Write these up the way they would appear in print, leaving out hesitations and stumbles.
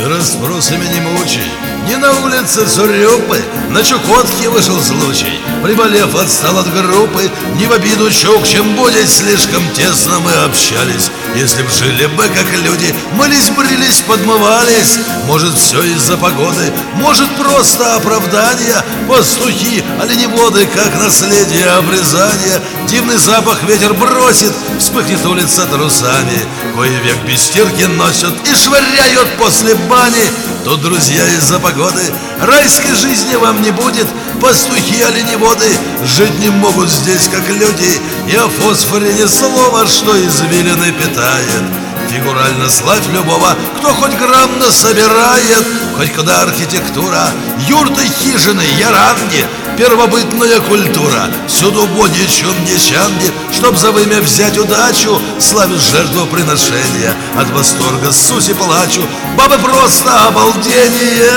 расспросами не мучай. Не на улице Цурюпы, на Чукотке вышел случай. Приболев, отстал от группы. Не в обиду чукчем будет, слишком тесно мы общались. Если б жили бы как люди, мылись, брились, подмывались. Может, все из-за погоды, может, просто оправдание. Пастухи, оленеводы, как наследие обрезания. Дивный запах ветер бросит, вспыхнет улица трусами. Кое-век без стирки носят и швыряют после бани. Тут, друзья, из-за погоды райской жизни вам не будет. Пастухи, оленеводы жить не могут здесь, как люди. И о фосфоре ни слова, что извилины питает. Фигурально славь любого, кто хоть грамм насобирает. Хоть куда архитектура, юрты, хижины, яранги, первобытная культура. Всюду боги, чунги, чанги, чтоб за вымя взять удачу, славят жертвоприношения. От восторга ссусь и плачу, бабы просто обалдение.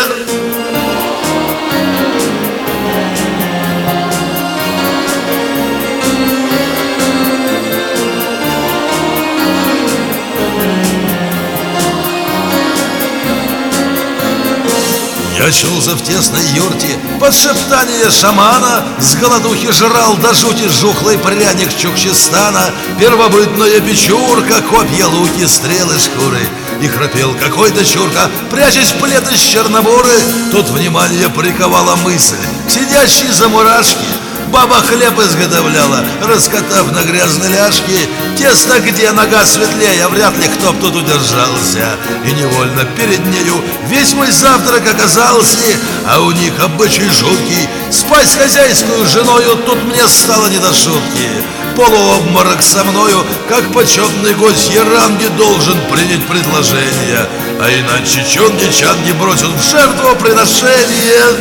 Я чулся в тесной юрте под шептание шамана. С голодухи жрал до жути жухлый пряник Чукчистана. Первобытная печурка, копья, луки, стрелы, шкуры. И храпел какой-то чурка, прячась в плед из чернобуры. Тут внимание приковала мысль к сидящей за мурашки. Баба хлеб изготовляла, раскатав на грязной ляжке. Тесто, где нога светлее, вряд ли кто б тут удержался. И невольно перед нею весь мой завтрак оказался. А у них обычай жуткий, спать с хозяйскую женою тут мне стало не до шутки. Полуобморок со мною, как почетный гость Яранги, должен принять предложение. А иначе чунги-чанги бросят в жертвоприношение.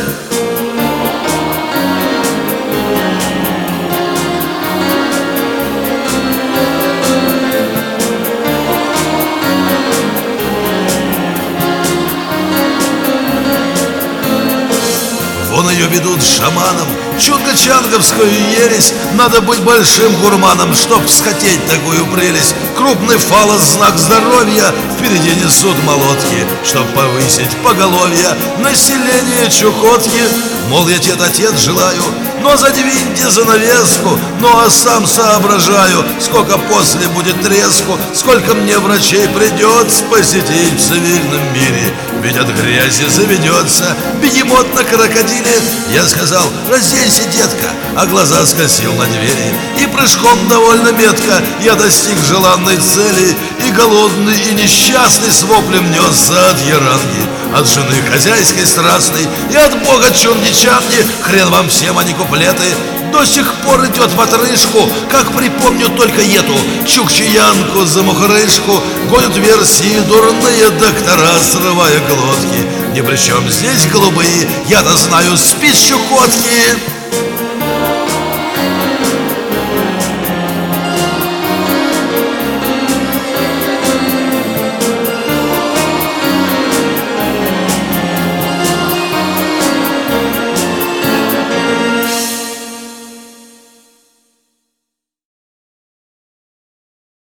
Вон ее ведут шаманом, чунго-чанговскую ересь. Надо быть большим гурманом, чтоб схотеть такую прелесть. Крупный фалос, знак здоровья, впереди несут молотки, чтоб повысить поголовье населения Чукотки. Мол, я тет-а-тет желаю, но задвиньте занавеску. Ну а сам соображаю, сколько после будет треску, сколько мне врачей придется посетить в цивильном мире. Ведь от грязи заведется бегемот на крокодиле. Я сказал: разденься, детка, а глаза скосил на двери. И прыжком довольно метко я достиг желанной цели. И голодный, и несчастный с воплем несся от Яранги, от жены хозяйской страстной и от бога чунги-чанги. Хрен вам всем, а не куплеты. До сих пор идет в отрыжку, как припомню только эту чукчиянку за мухрышку. Гонят версии дурные доктора, срывая глотки. Ни при чем здесь голубые, я-то знаю спич Чукотки.